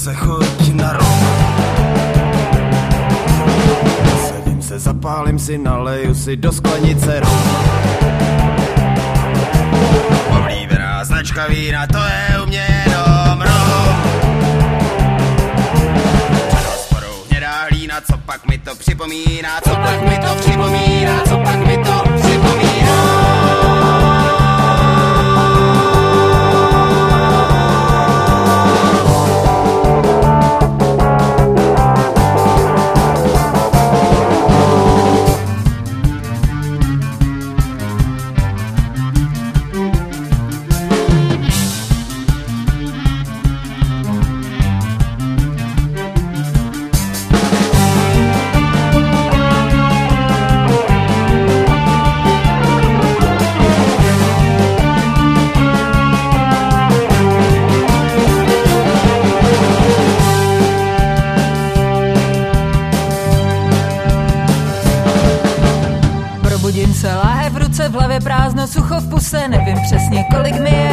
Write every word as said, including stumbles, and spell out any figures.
zase chuť na rum. Sedím se, zapálím si, naleju si do sklenice rum. Oblíbená značka vína, to je u mě jenom rum. Před hospodou hnědá hlína, co pak mi to připomíná, co pak mi to připomíná, co pak mi to připomíná. Budím se, láhev v ruce, v hlavě prázdno, sucho v puse, nevím přesně kolik mi je.